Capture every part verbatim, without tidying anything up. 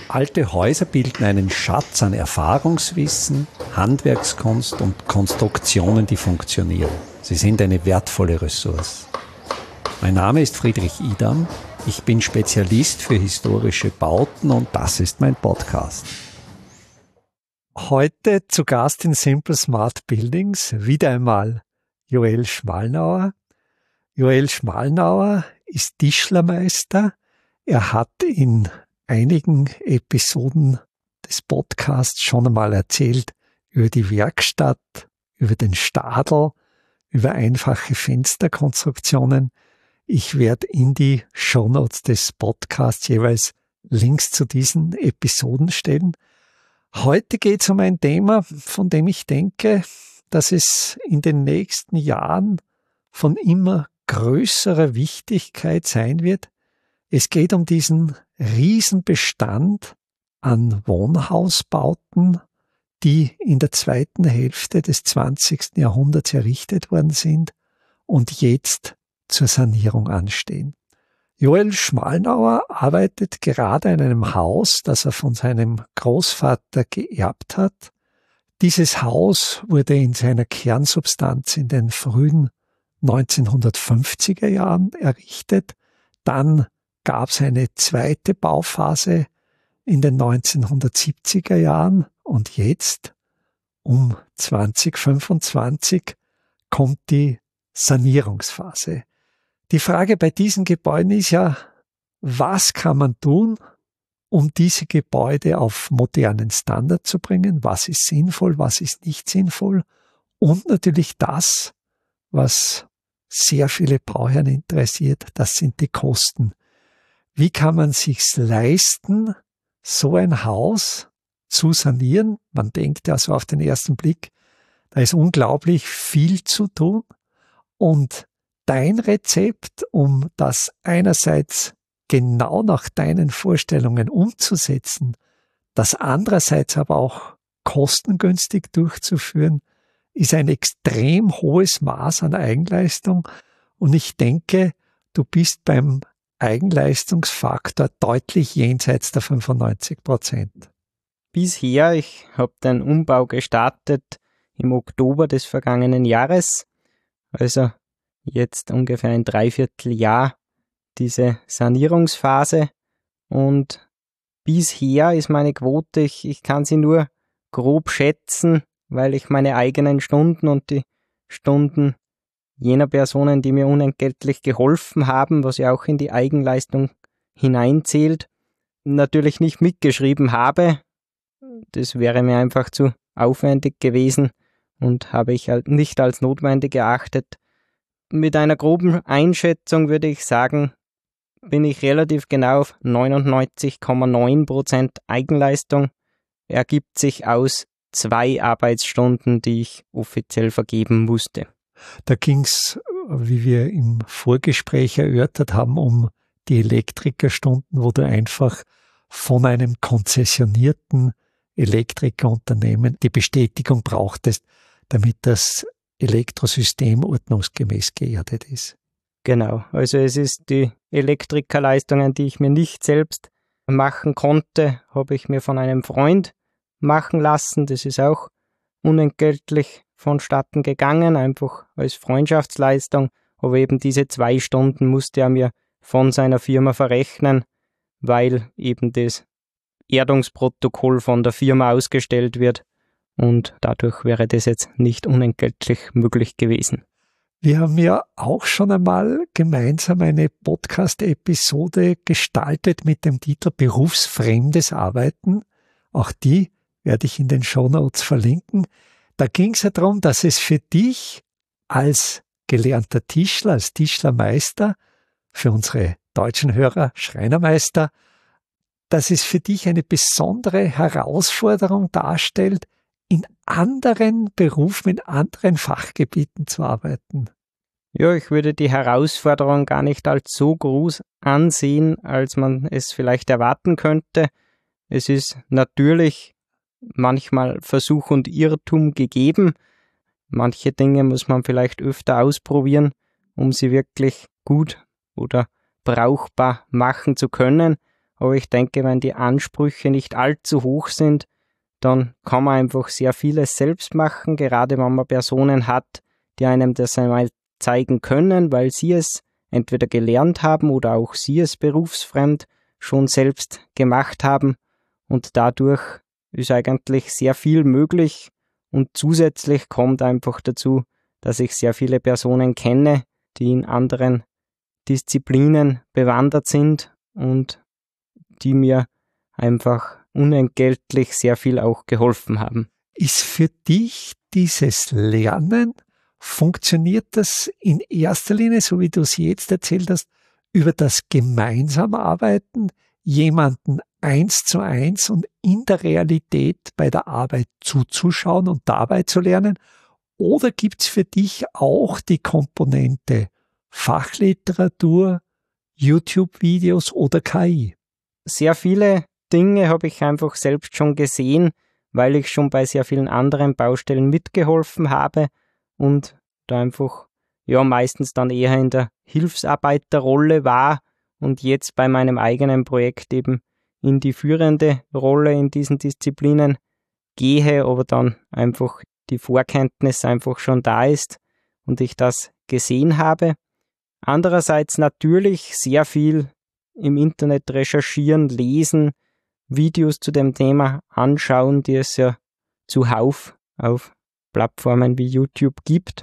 Alte Häuser bilden einen Schatz an Erfahrungswissen, Handwerkskunst und Konstruktionen, die funktionieren. Sie sind eine wertvolle Ressource. Mein Name ist Friedrich Idam. Ich bin Spezialist für historische Bauten und das ist mein Podcast. Heute zu Gast in Simple Smart Buildings wieder einmal Joel Schmalnauer. Joel Schmalnauer ist Tischlermeister. Er hat in einigen Episoden des Podcasts schon einmal erzählt über die Werkstatt, über den Stadel, über einfache Fensterkonstruktionen. Ich werde in die Shownotes des Podcasts jeweils Links zu diesen Episoden stellen. Heute geht es um ein Thema, von dem ich denke, dass es in den nächsten Jahren von immer größerer Wichtigkeit sein wird. Es geht um diesen Riesenbestand an Wohnhausbauten, die in der zweiten Hälfte des zwanzigsten Jahrhunderts errichtet worden sind und jetzt zur Sanierung anstehen. Joel Schmalnauer arbeitet gerade in einem Haus, das er von seinem Großvater geerbt hat. Dieses Haus wurde in seiner Kernsubstanz in den frühen neunzehnhundertfünfziger Jahren errichtet. Dann gab es eine zweite Bauphase in den neunzehnhundertsiebziger Jahren und jetzt, um zwanzig fünfundzwanzig, kommt die Sanierungsphase. Die Frage bei diesen Gebäuden ist ja, was kann man tun, um diese Gebäude auf modernen Standard zu bringen? Was ist sinnvoll, was ist nicht sinnvoll? Und natürlich das, was sehr viele Bauherren interessiert, das sind die Kosten. Wie kann man sich's leisten, so ein Haus zu sanieren? Man denkt ja so auf den ersten Blick, da ist unglaublich viel zu tun. Und dein Rezept, um das einerseits genau nach deinen Vorstellungen umzusetzen, das andererseits aber auch kostengünstig durchzuführen, ist ein extrem hohes Maß an Eigenleistung. Und ich denke, du bist beim Eigenleistungsfaktor deutlich jenseits der fünfundneunzig Prozent. Bisher, ich habe den Umbau gestartet im Oktober des vergangenen Jahres, also jetzt ungefähr ein Dreivierteljahr diese Sanierungsphase, und bisher ist meine Quote, ich, ich kann sie nur grob schätzen, weil ich meine eigenen Stunden und die Stunden jener Personen, die mir unentgeltlich geholfen haben, was ja auch in die Eigenleistung hineinzählt, natürlich nicht mitgeschrieben habe. Das wäre mir einfach zu aufwendig gewesen und habe ich halt nicht als notwendig erachtet. Mit einer groben Einschätzung würde ich sagen, bin ich relativ genau auf neunundneunzig Komma neun Prozent Eigenleistung. Ergibt sich aus zwei Arbeitsstunden, die ich offiziell vergeben musste. Da ging's, wie wir im Vorgespräch erörtert haben, um die Elektrikerstunden, wo du einfach von einem konzessionierten Elektrikerunternehmen die Bestätigung brauchtest, damit das Elektrosystem ordnungsgemäß geerdet ist. Genau, also es ist die Elektrikerleistungen, die ich mir nicht selbst machen konnte, habe ich mir von einem Freund machen lassen. Das ist auch unentgeltlich vonstatten gegangen, einfach als Freundschaftsleistung. Aber eben diese zwei Stunden musste er mir von seiner Firma verrechnen, weil eben das Erdungsprotokoll von der Firma ausgestellt wird. Und dadurch wäre das jetzt nicht unentgeltlich möglich gewesen. Wir haben ja auch schon einmal gemeinsam eine Podcast-Episode gestaltet mit dem Titel Berufsfremdes Arbeiten. Auch die werde ich in den Shownotes verlinken. Da ging es ja darum, dass es für dich als gelernter Tischler, als Tischlermeister, für unsere deutschen Hörer Schreinermeister, dass es für dich eine besondere Herausforderung darstellt, in anderen Berufen, in anderen Fachgebieten zu arbeiten. Ja, ich würde die Herausforderung gar nicht als so groß ansehen, als man es vielleicht erwarten könnte. Es ist natürlich manchmal Versuch und Irrtum gegeben. Manche Dinge muss man vielleicht öfter ausprobieren, um sie wirklich gut oder brauchbar machen zu können. Aber ich denke, wenn die Ansprüche nicht allzu hoch sind, dann kann man einfach sehr vieles selbst machen, gerade wenn man Personen hat, die einem das einmal zeigen können, weil sie es entweder gelernt haben oder auch sie es berufsfremd schon selbst gemacht haben. Und dadurch ist eigentlich sehr viel möglich. Und zusätzlich kommt einfach dazu, dass ich sehr viele Personen kenne, die in anderen Disziplinen bewandert sind und die mir einfach unentgeltlich sehr viel auch geholfen haben. Ist für dich dieses Lernen, funktioniert das in erster Linie, so wie du es jetzt erzählt hast, über das gemeinsame Arbeiten, jemanden eins zu eins und in der Realität bei der Arbeit zuzuschauen und dabei zu lernen? Oder gibt es für dich auch die Komponente Fachliteratur, YouTube-Videos oder K I? Sehr viele Dinge habe ich einfach selbst schon gesehen, weil ich schon bei sehr vielen anderen Baustellen mitgeholfen habe und da einfach ja meistens dann eher in der Hilfsarbeiterrolle war und jetzt bei meinem eigenen Projekt eben in die führende Rolle in diesen Disziplinen gehe, aber dann einfach die Vorkenntnis einfach schon da ist und ich das gesehen habe. Andererseits natürlich sehr viel im Internet recherchieren, lesen, Videos zu dem Thema anschauen, die es ja zuhauf auf Plattformen wie YouTube gibt.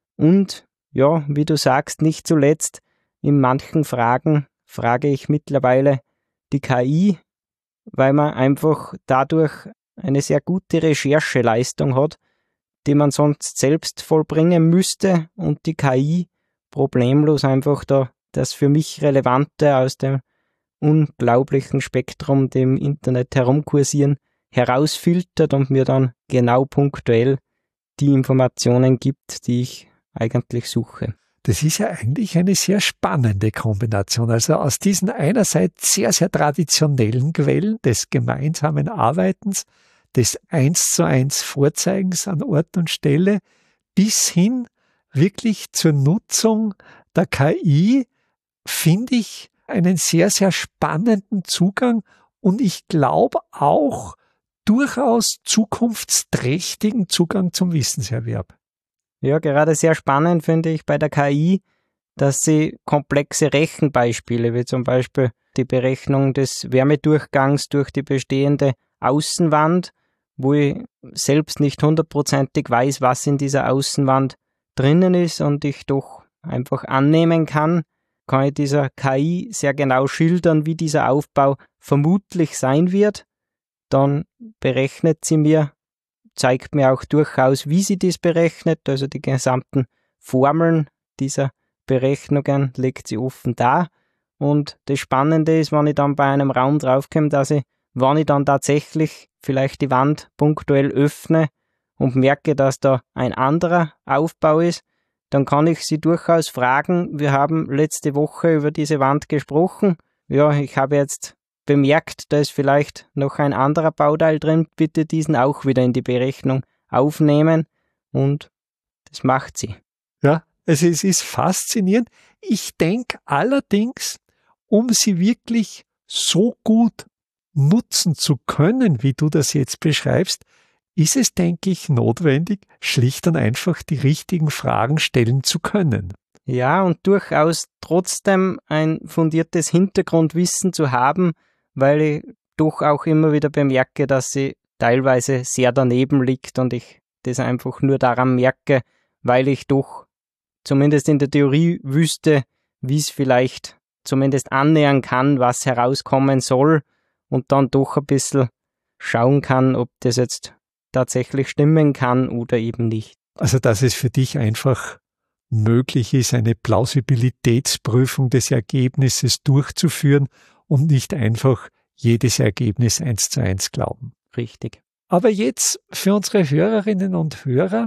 Und ja, wie du sagst, nicht zuletzt, in manchen Fragen frage ich mittlerweile die K I, weil man einfach dadurch eine sehr gute Rechercheleistung hat, die man sonst selbst vollbringen müsste und die K I problemlos einfach da das für mich Relevante aus dem unglaublichen Spektrum, dem Internet herumkursieren, herausfiltert und mir dann genau punktuell die Informationen gibt, die ich eigentlich suche. Das ist ja eigentlich eine sehr spannende Kombination. Also aus diesen einerseits sehr, sehr traditionellen Quellen des gemeinsamen Arbeitens, des eins zu eins Vorzeigens an Ort und Stelle, bis hin wirklich zur Nutzung der K I, finde ich einen sehr, sehr spannenden Zugang und ich glaube auch durchaus zukunftsträchtigen Zugang zum Wissenserwerb. Ja, gerade sehr spannend finde ich bei der K I, dass sie komplexe Rechenbeispiele, wie zum Beispiel die Berechnung des Wärmedurchgangs durch die bestehende Außenwand, wo ich selbst nicht hundertprozentig weiß, was in dieser Außenwand drinnen ist und ich doch einfach annehmen kann, kann ich dieser K I sehr genau schildern, wie dieser Aufbau vermutlich sein wird. Dann berechnet sie mir, zeigt mir auch durchaus, wie sie dies berechnet, also die gesamten Formeln dieser Berechnungen legt sie offen dar. Und das Spannende ist, wenn ich dann bei einem Raum draufkomme, dass ich, wenn ich dann tatsächlich vielleicht die Wand punktuell öffne und merke, dass da ein anderer Aufbau ist, dann kann ich sie durchaus fragen, wir haben letzte Woche über diese Wand gesprochen, ja, ich habe jetzt bemerkt, da ist vielleicht noch ein anderer Bauteil drin, bitte diesen auch wieder in die Berechnung aufnehmen und das macht sie. Ja, also es ist faszinierend. Ich denke allerdings, um sie wirklich so gut nutzen zu können, wie du das jetzt beschreibst, ist es, denke ich, notwendig, schlicht und einfach die richtigen Fragen stellen zu können. Ja, und durchaus trotzdem ein fundiertes Hintergrundwissen zu haben, weil ich doch auch immer wieder bemerke, dass sie teilweise sehr daneben liegt und ich das einfach nur daran merke, weil ich doch zumindest in der Theorie wüsste, wie es vielleicht zumindest annähern kann, was herauskommen soll und dann doch ein bisschen schauen kann, ob das jetzt tatsächlich stimmen kann oder eben nicht. Also dass es für dich einfach möglich ist, eine Plausibilitätsprüfung des Ergebnisses durchzuführen und nicht einfach jedes Ergebnis eins zu eins glauben. Richtig. Aber jetzt für unsere Hörerinnen und Hörer,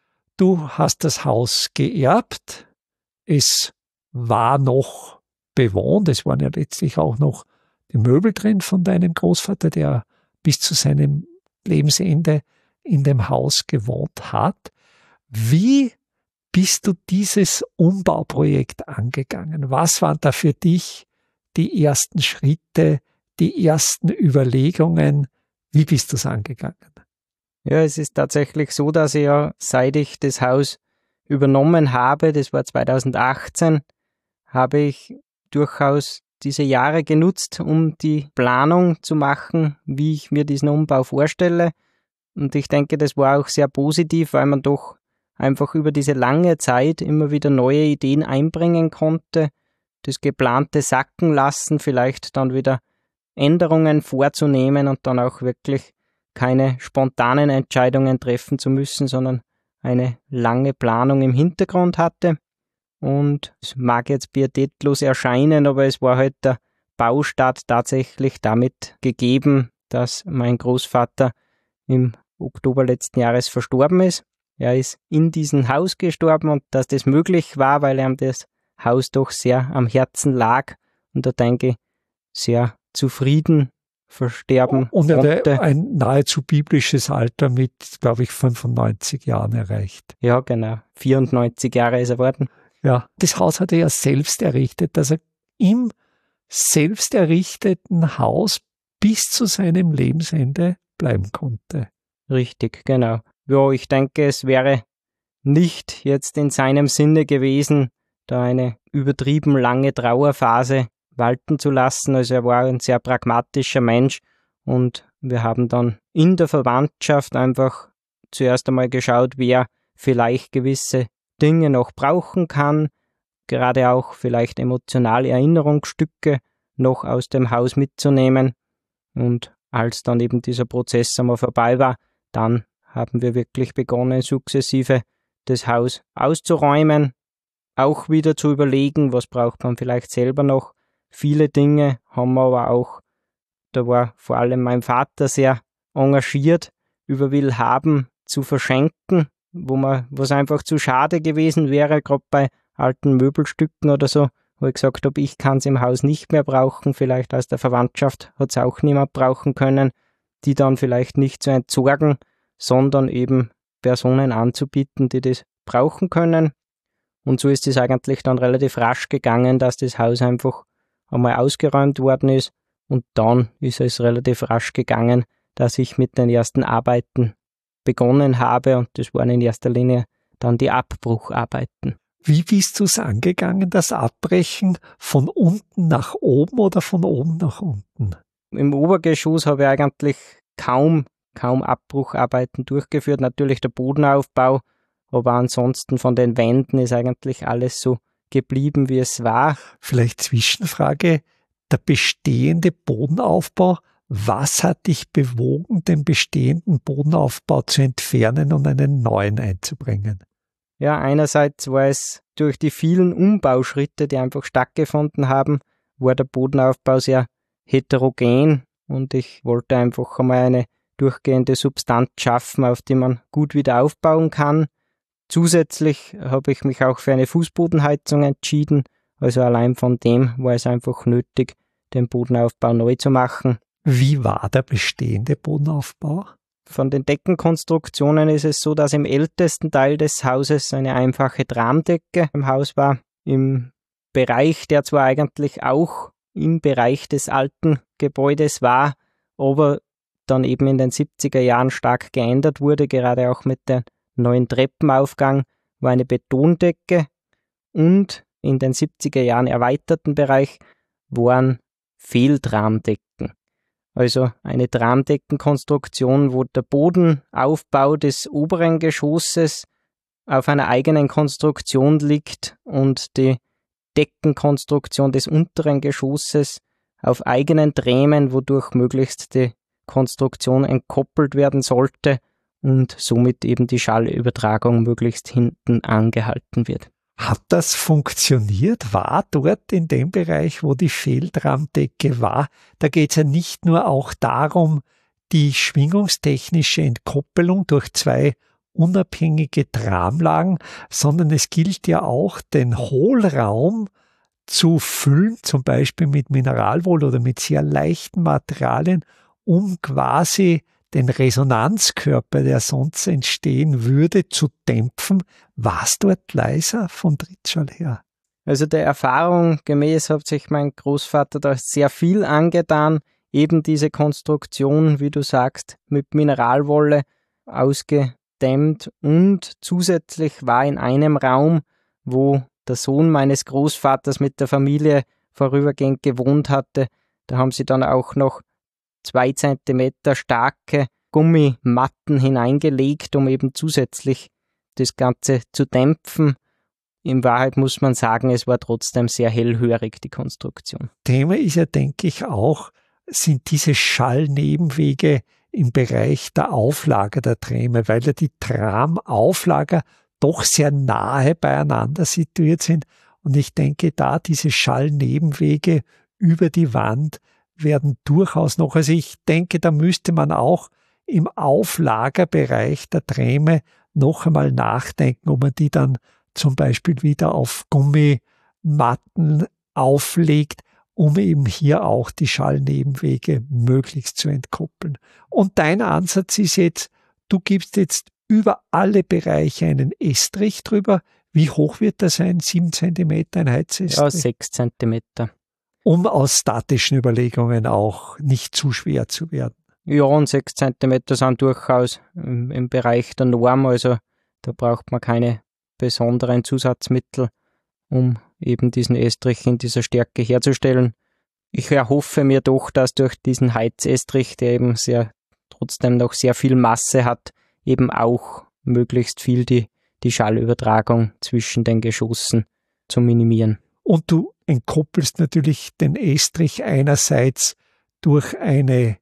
du hast das Haus geerbt, es war noch bewohnt, es waren ja letztlich auch noch die Möbel drin von deinem Großvater, der bis zu seinem Lebensende in dem Haus gewohnt hat. Wie bist du dieses Umbauprojekt angegangen? Was waren da für dich die ersten Schritte, die ersten Überlegungen? Wie bist du es angegangen? Ja, es ist tatsächlich so, dass ich ja, seit ich das Haus übernommen habe, das war zweitausendachtzehn, habe ich durchaus diese Jahre genutzt, um die Planung zu machen, wie ich mir diesen Umbau vorstelle. Und ich denke, das war auch sehr positiv, weil man doch einfach über diese lange Zeit immer wieder neue Ideen einbringen konnte, das Geplante sacken lassen, vielleicht dann wieder Änderungen vorzunehmen und dann auch wirklich keine spontanen Entscheidungen treffen zu müssen, sondern eine lange Planung im Hintergrund hatte. Und es mag jetzt pietätlos erscheinen, aber es war halt der Baustart tatsächlich damit gegeben, dass mein Großvater im Oktober letzten Jahres verstorben ist. Er ist in diesem Haus gestorben und dass das möglich war, weil ihm das Haus doch sehr am Herzen lag und da denke ich, sehr zufrieden versterben und er konnte. hat ein nahezu biblisches Alter mit, glaube ich, fünfundneunzig Jahren erreicht. Ja, genau. vierundneunzig Jahre ist er geworden. Ja, das Haus hat er ja selbst errichtet, dass er im selbst errichteten Haus bis zu seinem Lebensende bleiben konnte. Richtig, genau. Ja, ich denke, es wäre nicht jetzt in seinem Sinne gewesen, da eine übertrieben lange Trauerphase walten zu lassen. Also er war ein sehr pragmatischer Mensch und wir haben dann in der Verwandtschaft einfach zuerst einmal geschaut, wer vielleicht gewisse Dinge noch brauchen kann, gerade auch vielleicht emotionale Erinnerungsstücke noch aus dem Haus mitzunehmen. Und als dann eben dieser Prozess einmal vorbei war, dann haben wir wirklich begonnen, sukzessive das Haus auszuräumen, auch wieder zu überlegen, was braucht man vielleicht selber noch. Viele Dinge haben wir aber auch, da war vor allem mein Vater sehr engagiert, über Willhaben zu verschenken, wo man, was einfach zu schade gewesen wäre, gerade bei alten Möbelstücken oder so, wo ich gesagt habe, ich kann es im Haus nicht mehr brauchen, vielleicht aus der Verwandtschaft hat es auch niemand brauchen können, die dann vielleicht nicht zu entsorgen, sondern eben Personen anzubieten, die das brauchen können. Und so ist es eigentlich dann relativ rasch gegangen, dass das Haus einfach einmal ausgeräumt worden ist und dann ist es relativ rasch gegangen, dass ich mit den ersten Arbeiten begonnen habe und das waren in erster Linie dann die Abbrucharbeiten. Wie bist du es angegangen, das Abbrechen von unten nach oben oder von oben nach unten? Im Obergeschoss habe ich eigentlich kaum, kaum Abbrucharbeiten durchgeführt, natürlich der Bodenaufbau, aber ansonsten von den Wänden ist eigentlich alles so geblieben, wie es war. Vielleicht Zwischenfrage, der bestehende Bodenaufbau, was hat dich bewogen, den bestehenden Bodenaufbau zu entfernen und einen neuen einzubringen? Ja, einerseits war es durch die vielen Umbauschritte, die einfach stattgefunden haben, war der Bodenaufbau sehr heterogen und ich wollte einfach einmal eine durchgehende Substanz schaffen, auf die man gut wieder aufbauen kann. Zusätzlich habe ich mich auch für eine Fußbodenheizung entschieden, also allein von dem war es einfach nötig, den Bodenaufbau neu zu machen. Wie war der bestehende Bodenaufbau? Von den Deckenkonstruktionen ist es so, dass im ältesten Teil des Hauses eine einfache Tramdecke im Haus war. Im Bereich, der zwar eigentlich auch im Bereich des alten Gebäudes war, aber dann eben in den siebziger Jahren stark geändert wurde, gerade auch mit dem neuen Treppenaufgang, war eine Betondecke und in den siebziger Jahren erweiterten Bereich waren Fehltramdecken. Also eine Tramdeckenkonstruktion, wo der Bodenaufbau des oberen Geschosses auf einer eigenen Konstruktion liegt und die Deckenkonstruktion des unteren Geschosses auf eigenen Drähmen, wodurch möglichst die Konstruktion entkoppelt werden sollte und somit eben die Schallübertragung möglichst hinten angehalten wird. Hat das funktioniert? War dort in dem Bereich, wo die Fehltramdecke war, da geht es ja nicht nur auch darum, die schwingungstechnische Entkoppelung durch zwei unabhängige Tramlagen, sondern es gilt ja auch, den Hohlraum zu füllen, zum Beispiel mit Mineralwolle oder mit sehr leichten Materialien, um quasi den Resonanzkörper, der sonst entstehen würde, zu dämpfen. War es dort leiser vom Trittschall her? Also der Erfahrung gemäß hat sich mein Großvater da sehr viel angetan. eben diese Konstruktion, wie du sagst, mit Mineralwolle ausgedämmt, und zusätzlich war in einem Raum, wo der Sohn meines Großvaters mit der Familie vorübergehend gewohnt hatte, da haben sie dann auch noch zwei Zentimeter starke Gummimatten hineingelegt, um eben zusätzlich das Ganze zu dämpfen. In Wahrheit muss man sagen, es war trotzdem sehr hellhörig, die Konstruktion. Thema ist ja, denke ich, auch, sind diese Schallnebenwege im Bereich der Auflager der Träme, weil ja die Tramauflager doch sehr nahe beieinander situiert sind. Und ich denke, da diese Schallnebenwege über die Wand werden durchaus noch, also ich denke, da müsste man auch im Auflagerbereich der Träme noch einmal nachdenken, ob man die dann zum Beispiel wieder auf Gummimatten auflegt, um eben hier auch die Schallnebenwege möglichst zu entkoppeln. Und dein Ansatz ist jetzt, du gibst jetzt über alle Bereiche einen Estrich drüber. Wie hoch wird das sein? Sieben Zentimeter ein Heizestrich? Ja, sechs Zentimeter. Um aus statischen Überlegungen auch nicht zu schwer zu werden. Ja, und sechs Zentimeter sind durchaus im, im Bereich der Norm, also da braucht man keine besonderen Zusatzmittel, um eben diesen Estrich in dieser Stärke herzustellen. Ich erhoffe mir doch, dass durch diesen Heizestrich, der eben sehr, trotzdem noch sehr viel Masse hat, eben auch möglichst viel die, die Schallübertragung zwischen den Geschossen zu minimieren. Und du entkoppelst natürlich den Estrich einerseits durch eine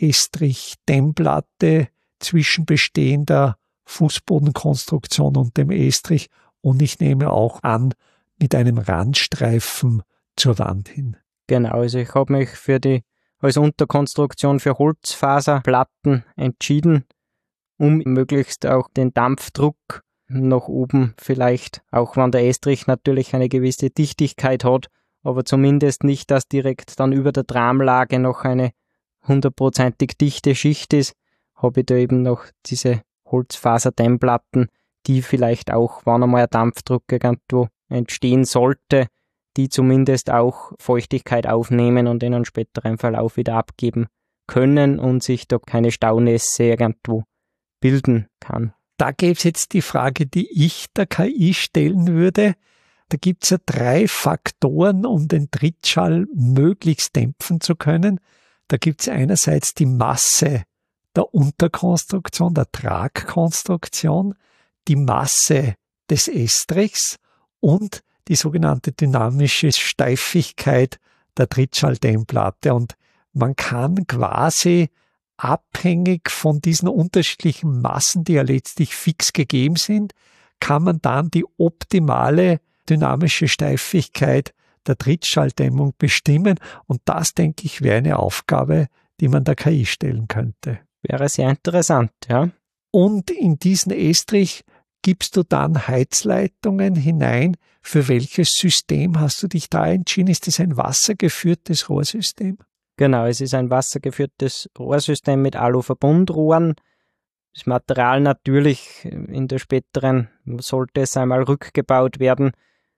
Estrich-Dämmplatte zwischen bestehender Fußbodenkonstruktion und dem Estrich, und ich nehme auch an, mit einem Randstreifen zur Wand hin. Genau, also ich habe mich für die als Unterkonstruktion für Holzfaserplatten entschieden, um möglichst auch den Dampfdruck nach oben vielleicht, auch wenn der Estrich natürlich eine gewisse Dichtigkeit hat, aber zumindest nicht, dass direkt dann über der Tramlage noch eine hundertprozentig dichte Schicht ist, habe ich da eben noch diese Holzfaserdämmplatten, die vielleicht auch, wenn einmal ein Dampfdruck irgendwo entstehen sollte, die zumindest auch Feuchtigkeit aufnehmen und in einem späteren Verlauf wieder abgeben können und sich da keine Staunässe irgendwo bilden kann. Da gäbe es jetzt die Frage, die ich der K I stellen würde. Da gibt es ja drei Faktoren, um den Trittschall möglichst dämpfen zu können. Da gibt es einerseits die Masse der Unterkonstruktion, der Tragkonstruktion, die Masse des Estrichs und die sogenannte dynamische Steifigkeit der Trittschalldämmplatte. Und man kann quasi abhängig von diesen unterschiedlichen Massen, die ja letztlich fix gegeben sind, kann man dann die optimale dynamische Steifigkeit der Trittschalldämmung bestimmen. Und das, denke ich, wäre eine Aufgabe, die man der K I stellen könnte. Wäre sehr interessant, ja. Und in diesen Estrich gibst du dann Heizleitungen hinein. Für welches System hast du dich da entschieden? Ist das ein wassergeführtes Rohrsystem? Genau, es ist ein wassergeführtes Rohrsystem mit Aluverbundrohren. Das Material natürlich in der späteren, sollte es einmal rückgebaut werden,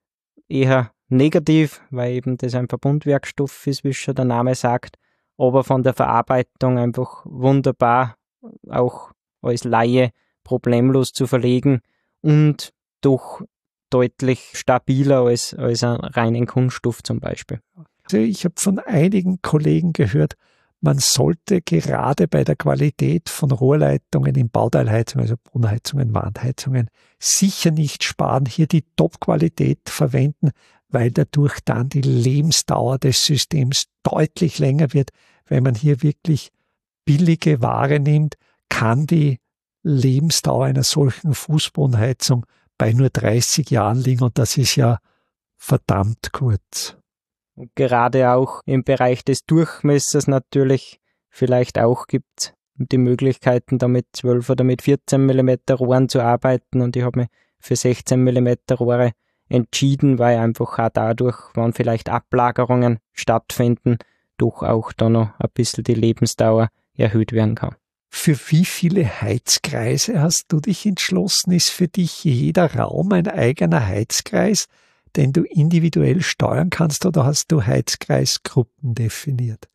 eher negativ, weil eben das ein Verbundwerkstoff ist, wie schon der Name sagt, aber von der Verarbeitung einfach wunderbar, auch als Laie problemlos zu verlegen und doch deutlich stabiler als, als ein reinen Kunststoff zum Beispiel. Also ich habe von einigen Kollegen gehört, man sollte gerade bei der Qualität von Rohrleitungen in Bauteilheizungen, also Bodenheizungen, Wandheizungen, sicher nicht sparen, hier die Top-Qualität verwenden, weil dadurch dann die Lebensdauer des Systems deutlich länger wird. Wenn man hier wirklich billige Ware nimmt, kann die Lebensdauer einer solchen Fußbodenheizung bei nur dreißig Jahren liegen, und das ist ja verdammt kurz. Und gerade auch im Bereich des Durchmessers natürlich vielleicht auch gibt die Möglichkeiten, da mit zwölf oder mit vierzehn Millimeter Rohren zu arbeiten, und ich habe mich für sechzehn Millimeter Rohre entschieden, weil einfach auch dadurch, wenn vielleicht Ablagerungen stattfinden, doch auch da noch ein bisschen die Lebensdauer erhöht werden kann. Für wie viele Heizkreise hast du dich entschlossen? Ist für dich jeder Raum ein eigener Heizkreis, den du individuell steuern kannst, oder hast du Heizkreisgruppen definiert?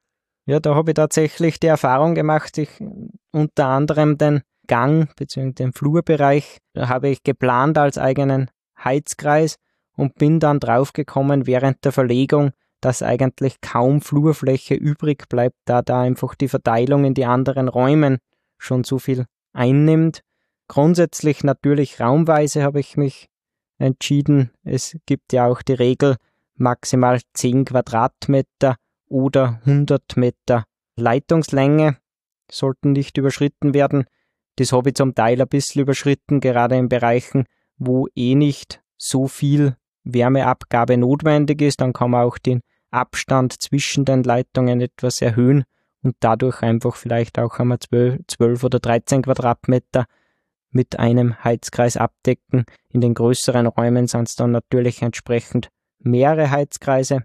Ja, da habe ich tatsächlich die Erfahrung gemacht, ich unter anderem den Gang bzw. den Flurbereich, da habe ich geplant als eigenen Heizkreis und bin dann draufgekommen während der Verlegung, dass eigentlich kaum Flurfläche übrig bleibt, da da einfach die Verteilung in die anderen Räumen schon so viel einnimmt. Grundsätzlich natürlich raumweise habe ich mich entschieden. Es gibt ja auch die Regel maximal zehn Quadratmeter oder hundert Meter Leitungslänge sollten nicht überschritten werden. Das habe ich zum Teil ein bisschen überschritten, gerade in Bereichen, wo eh nicht so viel Wärmeabgabe notwendig ist. Dann kann man auch den Abstand zwischen den Leitungen etwas erhöhen und dadurch einfach vielleicht auch einmal zwölf oder dreizehn Quadratmeter mit einem Heizkreis abdecken. In den größeren Räumen sind es dann natürlich entsprechend mehrere Heizkreise.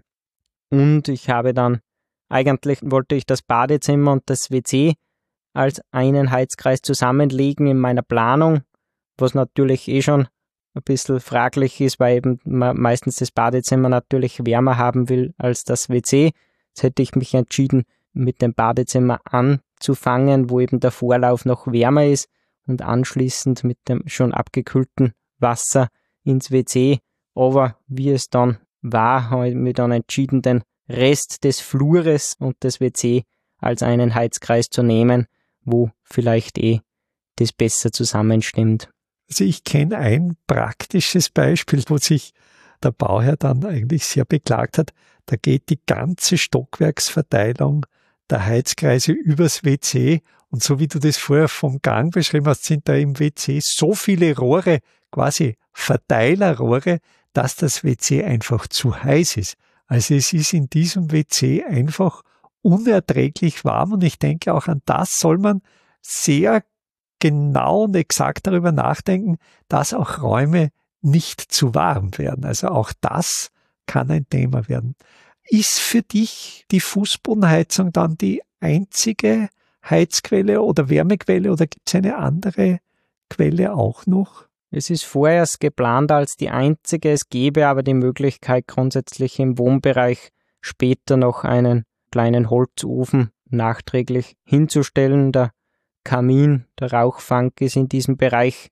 Und ich habe dann, eigentlich wollte ich das Badezimmer und das W C als einen Heizkreis zusammenlegen in meiner Planung, was natürlich eh schon ein bisschen fraglich ist, weil eben man meistens das Badezimmer natürlich wärmer haben will als das W C. Jetzt hätte ich mich entschieden, mit dem Badezimmer anzufangen, wo eben der Vorlauf noch wärmer ist und anschließend mit dem schon abgekühlten Wasser ins W C. Aber wie es dann war, habe ich mich dann entschieden, den Rest des Flures und des W C als einen Heizkreis zu nehmen, wo vielleicht eh das besser zusammenstimmt. Also ich kenne ein praktisches Beispiel, wo sich der Bauherr dann eigentlich sehr beklagt hat. Da geht die ganze Stockwerksverteilung der Heizkreise übers W C und so wie du das vorher vom Gang beschrieben hast, sind da im W C so viele Rohre, quasi Verteilerrohre, dass das W C einfach zu heiß ist. Also es ist in diesem W C einfach unerträglich warm und ich denke auch an das soll man sehr genau und exakt darüber nachdenken, dass auch Räume nicht zu warm werden. Also auch das kann ein Thema werden. Ist für dich die Fußbodenheizung dann die einzige Heizquelle oder Wärmequelle oder gibt es eine andere Quelle auch noch? Es ist vorerst geplant als die einzige, es gäbe aber die Möglichkeit grundsätzlich im Wohnbereich später noch einen kleinen Holzofen nachträglich hinzustellen. Der Kamin, der Rauchfang ist in diesem Bereich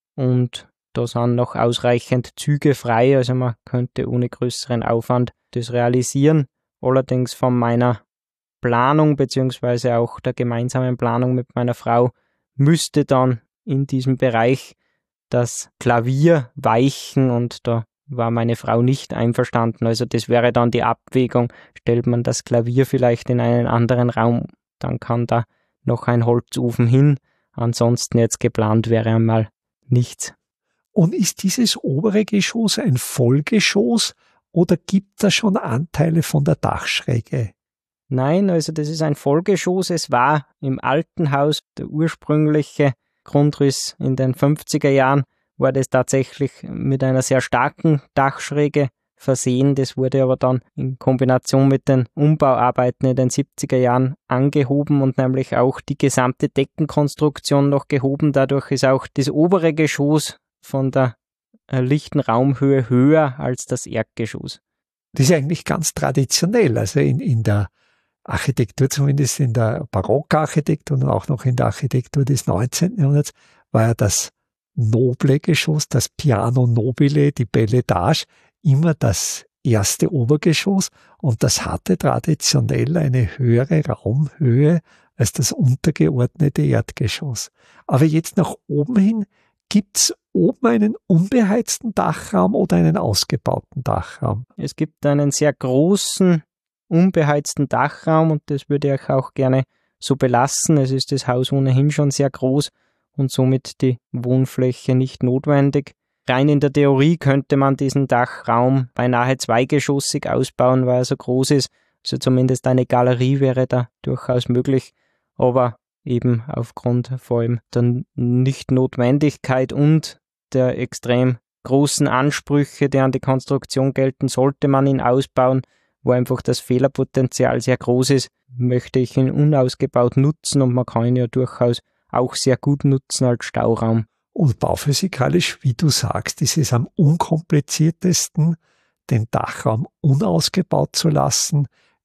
und da sind noch ausreichend Züge frei, also man könnte ohne größeren Aufwand das realisieren. Allerdings von meiner Planung beziehungsweise auch der gemeinsamen Planung mit meiner Frau müsste dann in diesem Bereich das Klavier weichen und da war meine Frau nicht einverstanden. Also das wäre dann die Abwägung, stellt man das Klavier vielleicht in einen anderen Raum, dann kann da noch ein Holzofen hin. Ansonsten jetzt geplant wäre einmal nichts. Und ist dieses obere Geschoss ein Vollgeschoss oder gibt es schon Anteile von der Dachschräge? Nein, also das ist ein Vollgeschoss. Es war im alten Haus der ursprüngliche Grundriss in den fünfziger Jahren, war das tatsächlich mit einer sehr starken Dachschräge versehen. Das wurde aber dann in Kombination mit den Umbauarbeiten in den siebziger Jahren angehoben und nämlich auch die gesamte Deckenkonstruktion noch gehoben. Dadurch ist auch das obere Geschoss von der lichten Raumhöhe höher als das Erdgeschoss. Das ist eigentlich ganz traditionell, also in, in der Architektur, zumindest in der Barockarchitektur und auch noch in der Architektur des neunzehnten Jahrhunderts, war ja das noble Geschoss, das Piano nobile, die Belle Etage, immer das erste Obergeschoss und das hatte traditionell eine höhere Raumhöhe als das untergeordnete Erdgeschoss. Aber jetzt nach oben hin gibt's oben einen unbeheizten Dachraum oder einen ausgebauten Dachraum? Es gibt einen sehr großen, unbeheizten Dachraum und das würde ich auch gerne so belassen. Es ist das Haus ohnehin schon sehr groß und somit die Wohnfläche nicht notwendig. Rein in der Theorie könnte man diesen Dachraum beinahe zweigeschossig ausbauen, weil er so groß ist. Also zumindest eine Galerie wäre da durchaus möglich, aber eben aufgrund vor allem der Nichtnotwendigkeit und der extrem großen Ansprüche, die an die Konstruktion gelten, sollte man ihn ausbauen, wo einfach das Fehlerpotenzial sehr groß ist, möchte ich ihn unausgebaut nutzen und man kann ihn ja durchaus auch sehr gut nutzen als Stauraum. Und bauphysikalisch, wie du sagst, ist es am unkompliziertesten, den Dachraum unausgebaut zu lassen.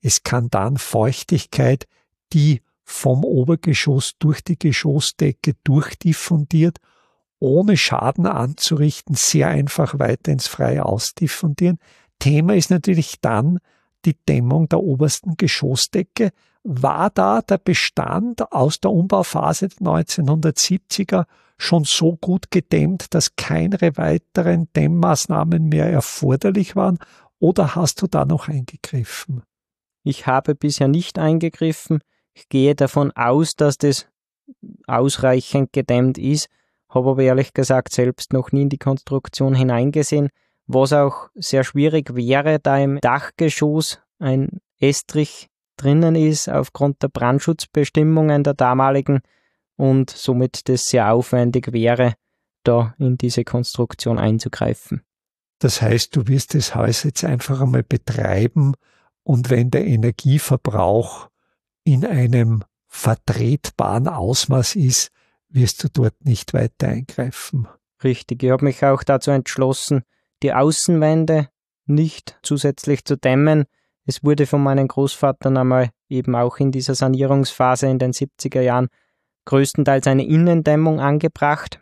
Es kann dann Feuchtigkeit, die vom Obergeschoss durch die Geschossdecke durchdiffundiert, ohne Schaden anzurichten, sehr einfach weiter ins Freie ausdiffundieren. Thema ist natürlich dann die Dämmung der obersten Geschossdecke. War da der Bestand aus der Umbauphase der neunzehnhundertsiebziger schon so gut gedämmt, dass keine weiteren Dämmmaßnahmen mehr erforderlich waren? Oder hast du da noch eingegriffen? Ich habe bisher nicht eingegriffen. Ich gehe davon aus, dass das ausreichend gedämmt ist, habe aber ehrlich gesagt selbst noch nie in die Konstruktion hineingesehen, was auch sehr schwierig wäre, da im Dachgeschoss ein Estrich drinnen ist, aufgrund der Brandschutzbestimmungen der damaligen, und somit das sehr aufwendig wäre, da in diese Konstruktion einzugreifen. Das heißt, du wirst das Haus jetzt einfach einmal betreiben, und wenn der Energieverbrauch in einem vertretbaren Ausmaß ist, wirst du dort nicht weiter eingreifen. Richtig, ich habe mich auch dazu entschlossen, die Außenwände nicht zusätzlich zu dämmen. Es wurde von meinen Großvatern einmal eben auch in dieser Sanierungsphase in den siebziger Jahren größtenteils eine Innendämmung angebracht,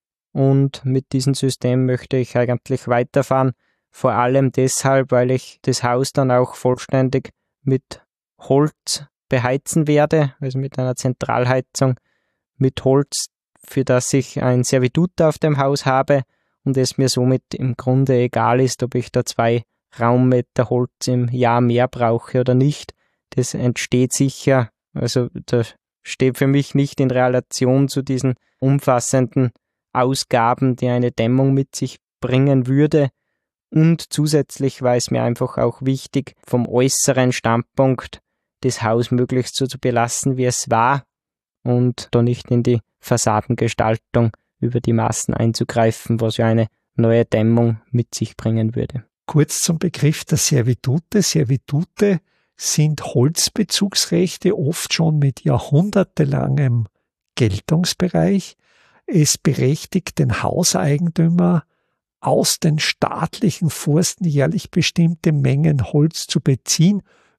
und mit diesem System möchte ich eigentlich weiterfahren, vor allem deshalb, weil ich das Haus dann auch vollständig mit Holz beheizen werde, also mit einer Zentralheizung mit Holz, für das ich ein Servitut auf dem Haus habe und es mir somit im Grunde egal ist, ob ich da zwei Raummeter Holz im Jahr mehr brauche oder nicht. Das entsteht sicher, also das steht für mich nicht in Relation zu diesen umfassenden Ausgaben, die eine Dämmung mit sich bringen würde. Und zusätzlich war es mir einfach auch wichtig, vom äußeren Standpunkt das Haus möglichst so zu belassen, wie es war, und da nicht in die Fassadengestaltung über die Maßen einzugreifen, was ja eine neue Dämmung mit sich bringen würde. Kurz zum Begriff der Servitute. Servitute sind Holzbezugsrechte, oft schon mit jahrhundertelangem Geltungsbereich. Es berechtigt den Hauseigentümer, aus den staatlichen Forsten jährlich bestimmte Mengen Holz zu beziehen.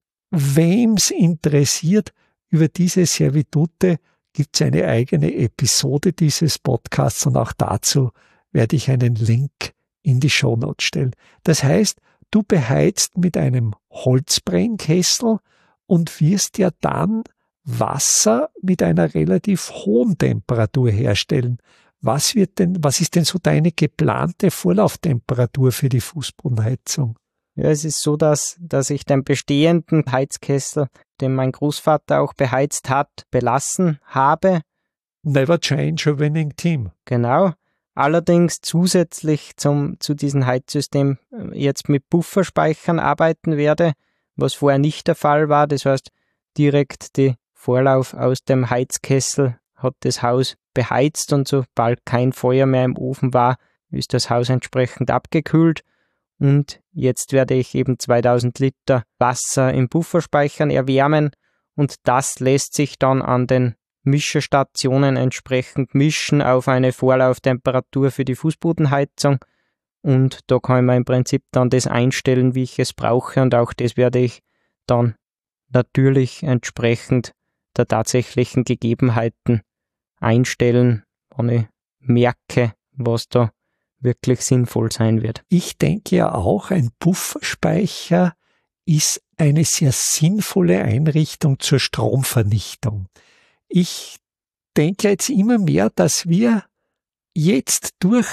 Wem's interessiert, über diese Servitute gibt es eine eigene Episode dieses Podcasts, und auch dazu werde ich einen Link in die Shownotes stellen. Das heißt, du beheizt mit einem Holzbrennkessel und wirst ja dann Wasser mit einer relativ hohen Temperatur herstellen. Was wird denn, was ist denn so deine geplante Vorlauftemperatur für die Fußbodenheizung? Ja, es ist so, dass, dass ich den bestehenden Heizkessel, den mein Großvater auch beheizt hat, belassen habe. Never change a winning team. Genau. Allerdings zusätzlich zum, zu diesem Heizsystem jetzt mit Pufferspeichern arbeiten werde, was vorher nicht der Fall war. Das heißt, direkt die Vorlauf aus dem Heizkessel hat das Haus beheizt, und sobald kein Feuer mehr im Ofen war, ist das Haus entsprechend abgekühlt. Und jetzt werde ich eben zweitausend Liter Wasser in Pufferspeichern erwärmen, und das lässt sich dann an den Mischestationen entsprechend mischen auf eine Vorlauftemperatur für die Fußbodenheizung, und da kann man im Prinzip dann das einstellen, wie ich es brauche, und auch das werde ich dann natürlich entsprechend der tatsächlichen Gegebenheiten einstellen, wenn ich merke, was da wirklich sinnvoll sein wird. Ich denke ja auch, ein Pufferspeicher ist eine sehr sinnvolle Einrichtung zur Stromvernichtung. Ich denke jetzt immer mehr, dass wir jetzt durch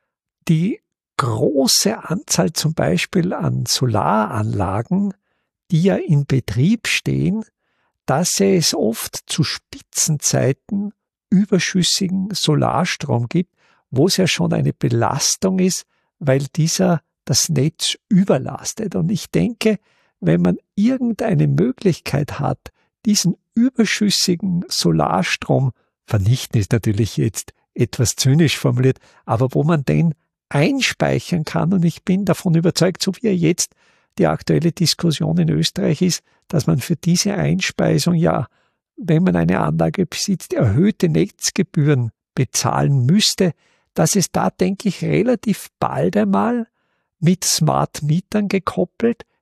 die große Anzahl zum Beispiel an Solaranlagen, die ja in Betrieb stehen, dass es oft zu Spitzenzeiten überschüssigen Solarstrom gibt, wo es ja schon eine Belastung ist, weil dieser das Netz überlastet. Und ich denke, wenn man irgendeine Möglichkeit hat, diesen überschüssigen Solarstrom, vernichten ist natürlich jetzt etwas zynisch formuliert, aber wo man den einspeichern kann, und ich bin davon überzeugt, so wie er jetzt die aktuelle Diskussion in Österreich ist, dass man für diese Einspeisung ja, wenn man eine Anlage besitzt, erhöhte Netzgebühren bezahlen müsste, dass es da, denke ich, relativ bald einmal mit Smart Mietern gekoppelt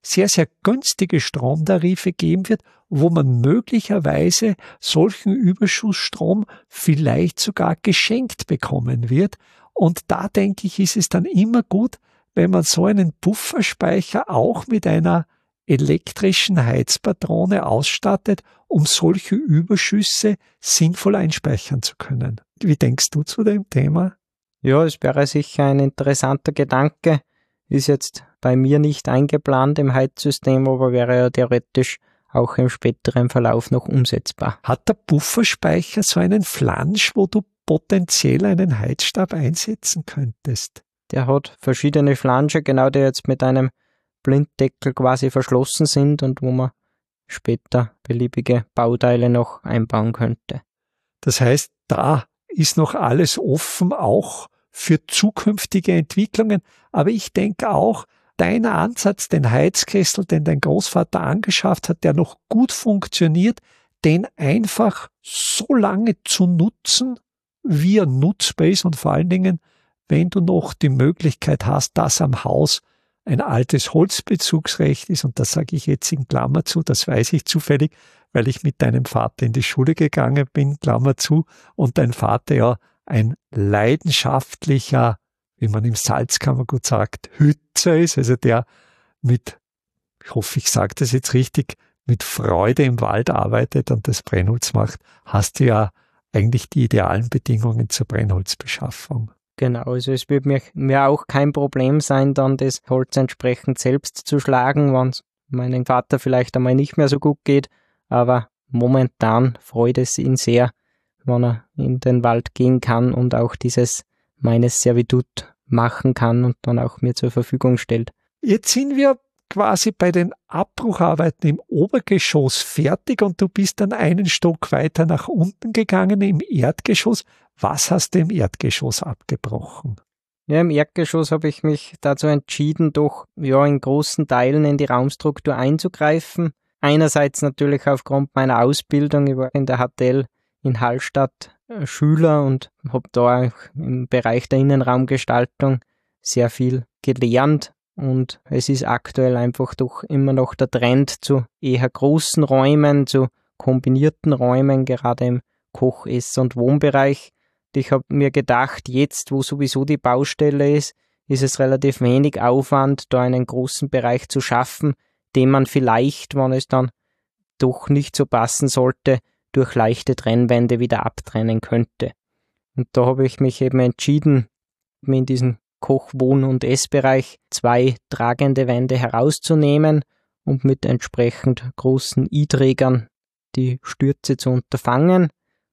sehr, sehr günstige Stromtarife geben wird, wo man möglicherweise solchen Überschussstrom vielleicht sogar geschenkt bekommen wird. Und da denke ich, ist es dann immer gut, wenn man so einen Pufferspeicher auch mit einer elektrischen Heizpatrone ausstattet, um solche Überschüsse sinnvoll einspeichern zu können. Wie denkst du zu dem Thema? Ja, es wäre sicher ein interessanter Gedanke. Ist jetzt bei mir nicht eingeplant im Heizsystem, aber wäre ja theoretisch auch im späteren Verlauf noch umsetzbar. Hat der Pufferspeicher so einen Flansch, wo du potenziell einen Heizstab einsetzen könntest? Der hat verschiedene Flansche, genau, die jetzt mit einem Blinddeckel quasi verschlossen sind und wo man später beliebige Bauteile noch einbauen könnte. Das heißt, da ist noch alles offen, auch für zukünftige Entwicklungen. Aber ich denke auch, dein Ansatz, den Heizkessel, den dein Großvater angeschafft hat, der noch gut funktioniert, den einfach so lange zu nutzen, wie er nutzbar ist und vor allen Dingen, wenn du noch die Möglichkeit hast, dass am Haus ein altes Holzbezugsrecht ist, und das sage ich jetzt in Klammer zu, das weiß ich zufällig, weil ich mit deinem Vater in die Schule gegangen bin, Klammer zu, und dein Vater ja ein leidenschaftlicher, wie man im Salzkammergut sagt, Hützer ist, also der mit, ich hoffe, ich sage das jetzt richtig, mit Freude im Wald arbeitet und das Brennholz macht, hast du ja eigentlich die idealen Bedingungen zur Brennholzbeschaffung. Genau, also es wird mir, mir auch kein Problem sein, dann das Holz entsprechend selbst zu schlagen, wenn es meinem Vater vielleicht einmal nicht mehr so gut geht, aber momentan freut es ihn sehr, wenn er in den Wald gehen kann und auch dieses meines Servitut machen kann und dann auch mir zur Verfügung stellt. Jetzt sind wir quasi bei den Abbrucharbeiten im Obergeschoss fertig und du bist dann einen Stock weiter nach unten gegangen im Erdgeschoss. Was hast du im Erdgeschoss abgebrochen? Ja, im Erdgeschoss habe ich mich dazu entschieden, doch ja in großen Teilen in die Raumstruktur einzugreifen. Einerseits natürlich aufgrund meiner Ausbildung. Ich war in der H T L in Hallstatt Schüler und habe da auch im Bereich der Innenraumgestaltung sehr viel gelernt. Und es ist aktuell einfach doch immer noch der Trend zu eher großen Räumen, zu kombinierten Räumen, gerade im Koch-, Ess- und Wohnbereich. Ich habe mir gedacht, jetzt, wo sowieso die Baustelle ist, ist es relativ wenig Aufwand, da einen großen Bereich zu schaffen, den man vielleicht, wenn es dann doch nicht so passen sollte, durch leichte Trennwände wieder abtrennen könnte. Und da habe ich mich eben entschieden, mir in diesen Koch-, Wohn- und Essbereich zwei tragende Wände herauszunehmen und mit entsprechend großen I-Trägern die Stürze zu unterfangen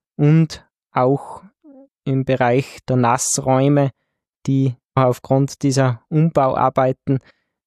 und auch im Bereich der Nassräume, die aufgrund dieser Umbauarbeiten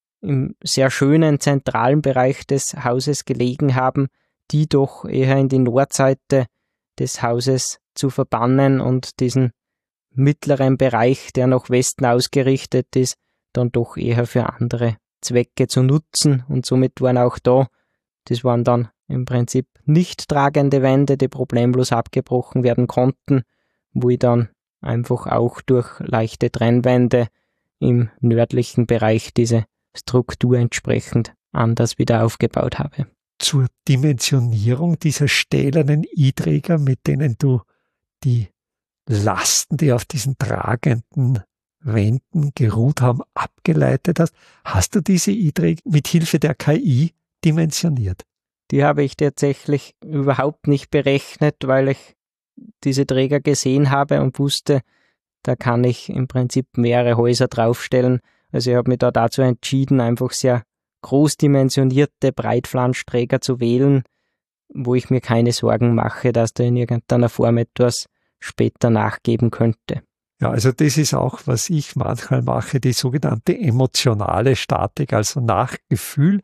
im sehr schönen zentralen Bereich des Hauses gelegen haben, die doch eher in die Nordseite des Hauses zu verbannen und diesen mittleren Bereich, der nach Westen ausgerichtet ist, dann doch eher für andere Zwecke zu nutzen. Und somit waren auch da, das waren dann im Prinzip nicht tragende Wände, die problemlos abgebrochen werden konnten, wo ich dann einfach auch durch leichte Trennwände im nördlichen Bereich diese Struktur entsprechend anders wieder aufgebaut habe. Zur Dimensionierung dieser stählernen I-Träger, mit denen du die Lasten, die auf diesen tragenden Wänden geruht haben, abgeleitet hast, hast du diese I-Träger mit Hilfe der K I dimensioniert? Die habe ich tatsächlich überhaupt nicht berechnet, weil ich diese Träger gesehen habe und wusste, da kann ich im Prinzip mehrere Häuser draufstellen. Also ich habe mich da dazu entschieden, einfach sehr großdimensionierte Breitflanschträger zu wählen, wo ich mir keine Sorgen mache, dass da in irgendeiner Form etwas später nachgeben könnte. Ja, also das ist auch, was ich manchmal mache, die sogenannte emotionale Statik, also Nachgefühl,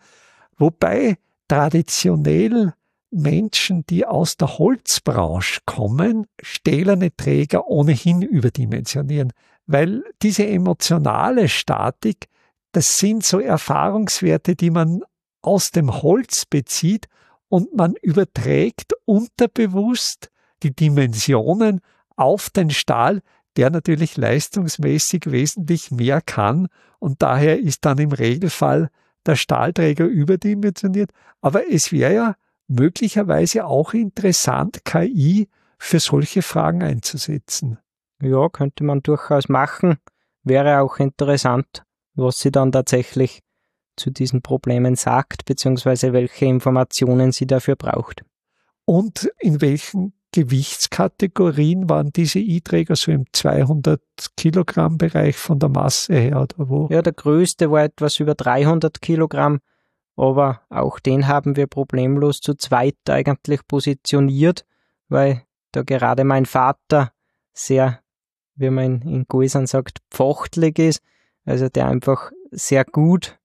wobei traditionell Menschen, die aus der Holzbranche kommen, stählerne Träger ohnehin überdimensionieren, weil diese emotionale Statik, das sind so Erfahrungswerte, die man aus dem Holz bezieht und man überträgt unterbewusst die Dimensionen auf den Stahl, der natürlich leistungsmäßig wesentlich mehr kann und daher ist dann im Regelfall der Stahlträger überdimensioniert. Aber es wäre ja möglicherweise auch interessant, K I für solche Fragen einzusetzen. Ja, könnte man durchaus machen. Wäre auch interessant, was sie dann tatsächlich zu diesen Problemen sagt, beziehungsweise welche Informationen sie dafür braucht. Und in welchen Gewichtskategorien waren diese I-Träger, so im zweihundert Kilogramm Bereich von der Masse her oder wo? Ja, der größte war etwas über dreihundert Kilogramm, aber auch den haben wir problemlos zu zweit eigentlich positioniert, weil da gerade mein Vater sehr, wie man in Guisern sagt, pfochtlig ist, also der einfach sehr gut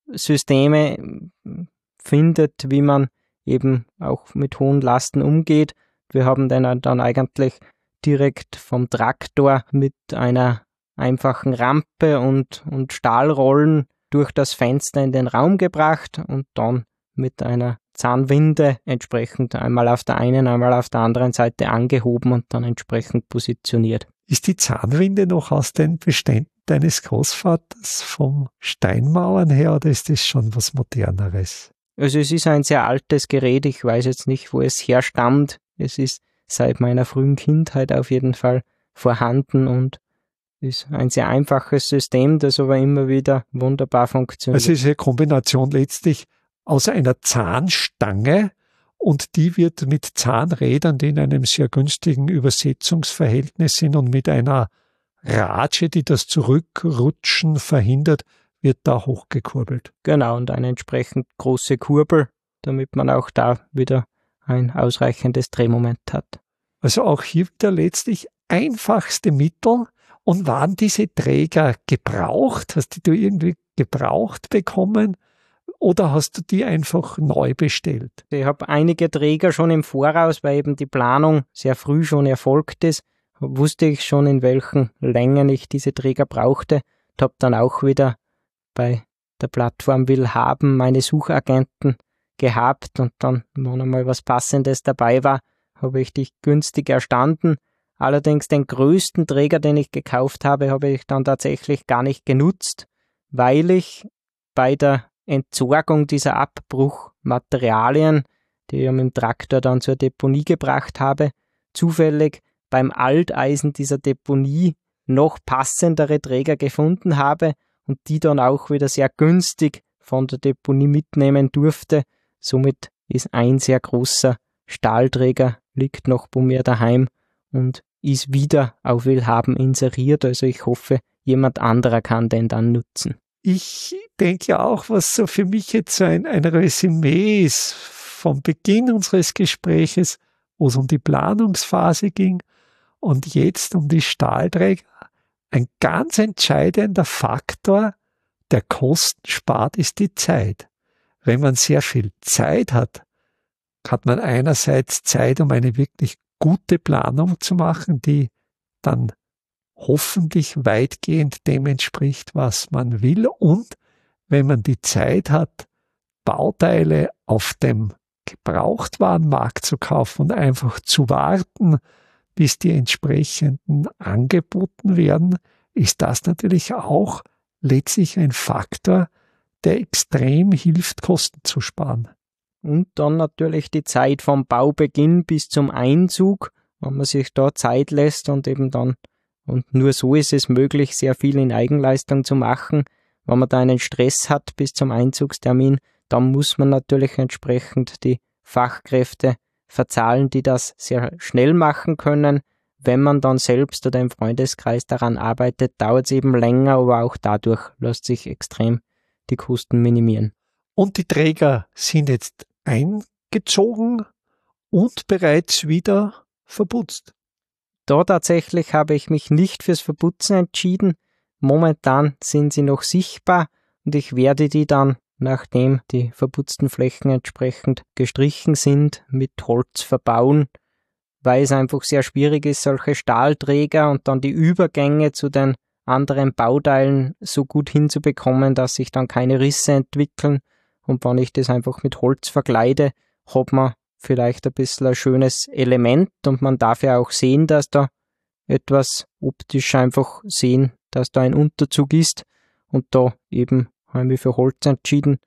Systeme findet, wie man eben auch mit hohen Lasten umgeht. Wir haben den dann eigentlich direkt vom Traktor mit einer einfachen Rampe und, und Stahlrollen durch das Fenster in den Raum gebracht und dann mit einer Zahnwinde entsprechend einmal auf der einen, einmal auf der anderen Seite angehoben und dann entsprechend positioniert. Ist die Zahnwinde noch aus den Beständen deines Großvaters vom Steinmauern her oder ist das schon was Moderneres? Also es ist ein sehr altes Gerät, ich weiß jetzt nicht, wo es herstammt. Es ist seit meiner frühen Kindheit auf jeden Fall vorhanden und ist ein sehr einfaches System, das aber immer wieder wunderbar funktioniert. Also es ist eine Kombination letztlich aus einer Zahnstange und die wird mit Zahnrädern, die in einem sehr günstigen Übersetzungsverhältnis sind und mit einer Ratsche, die das Zurückrutschen verhindert, wird da hochgekurbelt. Genau, und eine entsprechend große Kurbel, damit man auch da wieder ein ausreichendes Drehmoment hat. Also auch hier wieder letztlich einfachste Mittel. Und waren diese Träger gebraucht? Hast du die irgendwie gebraucht bekommen oder hast du die einfach neu bestellt? Ich habe einige Träger schon im Voraus, weil eben die Planung sehr früh schon erfolgt ist, wusste ich schon, in welchen Längen ich diese Träger brauchte und habe dann auch wieder bei der Plattform Willhaben meine Suchagenten gehabt und dann, wenn einmal was Passendes dabei war, habe ich die günstig erstanden. Allerdings den größten Träger, den ich gekauft habe, habe ich dann tatsächlich gar nicht genutzt, weil ich bei der Entsorgung dieser Abbruchmaterialien, die ich mit dem Traktor dann zur Deponie gebracht habe, zufällig beim Alteisen dieser Deponie noch passendere Träger gefunden habe und die dann auch wieder sehr günstig von der Deponie mitnehmen durfte. Somit ist ein sehr großer Stahlträger, liegt noch bei mir daheim und ist wieder auf Willhaben inseriert. Also ich hoffe, jemand anderer kann den dann nutzen. Ich denke auch, was so für mich jetzt so ein, ein Resümee ist vom Beginn unseres Gespräches, wo es um die Planungsphase ging und jetzt um die Stahlträger. Ein ganz entscheidender Faktor, der Kosten spart, ist die Zeit. Wenn man sehr viel Zeit hat, hat man einerseits Zeit, um eine wirklich gute Planung zu machen, die dann hoffentlich weitgehend dem entspricht, was man will. Und wenn man die Zeit hat, Bauteile auf dem Gebrauchtwarenmarkt zu kaufen und einfach zu warten, bis die entsprechenden angeboten werden, ist das natürlich auch letztlich ein Faktor, der extrem hilft, Kosten zu sparen. Und dann natürlich die Zeit vom Baubeginn bis zum Einzug, wenn man sich da Zeit lässt und eben dann, und nur so ist es möglich, sehr viel in Eigenleistung zu machen. Wenn man da einen Stress hat bis zum Einzugstermin, dann muss man natürlich entsprechend die Fachkräfte verzahlen, die das sehr schnell machen können. Wenn man dann selbst oder im Freundeskreis daran arbeitet, dauert es eben länger, aber auch dadurch lässt sich extrem die Kosten minimieren. Und die Träger sind jetzt eingezogen und bereits wieder verputzt. Da tatsächlich habe ich mich nicht fürs Verputzen entschieden. Momentan sind sie noch sichtbar und ich werde die dann, nachdem die verputzten Flächen entsprechend gestrichen sind, mit Holz verbauen, weil es einfach sehr schwierig ist, solche Stahlträger und dann die Übergänge zu den anderen Bauteilen so gut hinzubekommen, dass sich dann keine Risse entwickeln. Und wenn ich das einfach mit Holz verkleide, hat man vielleicht ein bisschen ein schönes Element und man darf ja auch sehen, dass da etwas optisch einfach sehen, dass da ein Unterzug ist und da eben habe ich mich für Holz entschieden.